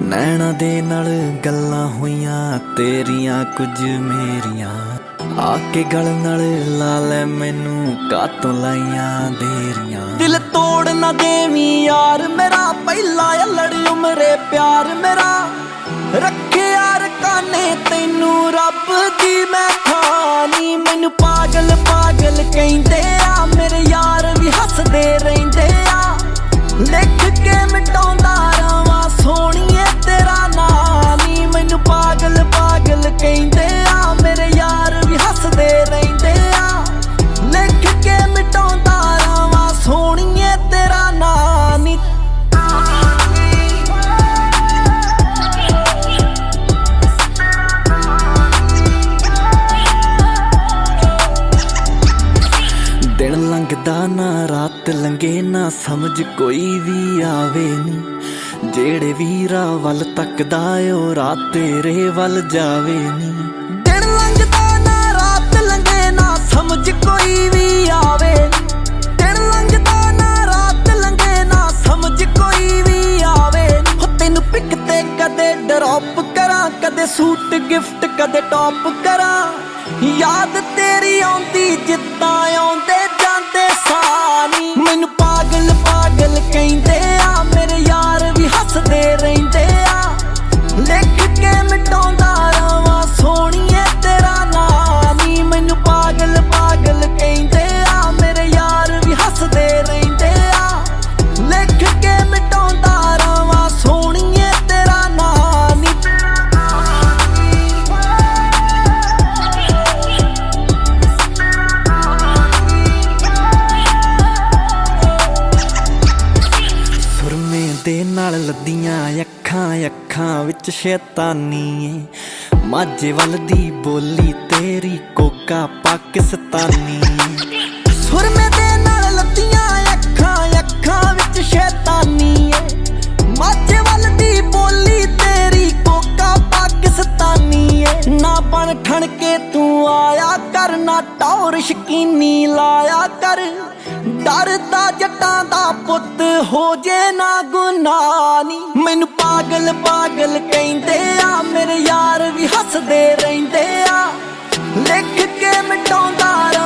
नैना दे नाल गल्लां होइयां तेरियां कुछ मेरियां आके गल नाल ला लै मैनू कातों लाइयां देरियां। दिल तोड़ ना देवी यार मेरा पहला लड़ी उमरे प्यार मेरा रखे यार काने तैनू रब दी मैं खानी। मैनू पागल पागल कहंदे आ मेरे यार भी हसदे रहिंदे आ लिख के मिटाउंदा रवां सोहणीए तेरा नाम नी। मैनू पागल पागल कहंदे आ मेरे यार भी हसदे रहिंदे आ लिख के मिटाउंदा रवां सोहणीए तेरा नाम नी। दिन लंघदा ना रात लंघे ना समझ कोई भी आवे नी जेड़े वीरा वल तकदा ओ रात तेरे वल जावे नी। दिन लंघदा ना रात लंघे ना समझ कोई भी आवे दिन लंघदा ना रात लंघे ना समझ कोई भी आवे। हो तैनू पिक ते कदे ड्रॉप करा कदे सूट गिफ्ट कदे टॉप करा याद तेरी आउंदी जिद्दां आउंदे जांदे सानी। मैनू पागल पागल कहंदे आ मेरे यार भी हसदे रहिंदे आ लिख के मिटाउंदा रवां सोहणीए तेरा नाम नी। मैनू पागल पागल कहंदे आ मेरे यार भी हसदे रहिंदे आ लिख के मिटाउंदा रवां सोहणीए तेरा नाम नी। दे नाल लद्दियां अखां अखां विच शैतानी ऐ माझे वल दी बोली तेरी कोका पाकिस्तानी। सुरमे दे नाल लद्दियां अखां अखां विच शैतानी ऐ माझे वल दी बोली तेरी कोका पाकिस्तानी ऐ। ना बन ठण के तू आया कर ना टौर शकीनी लाया कर डरदा जट्टां दा पुत्त हो जे ना गुनाह नी। मैनू पागल पागल कहंदे आ मेरे यार भी हसदे रहिंदे आ लिख के मिटाउंदा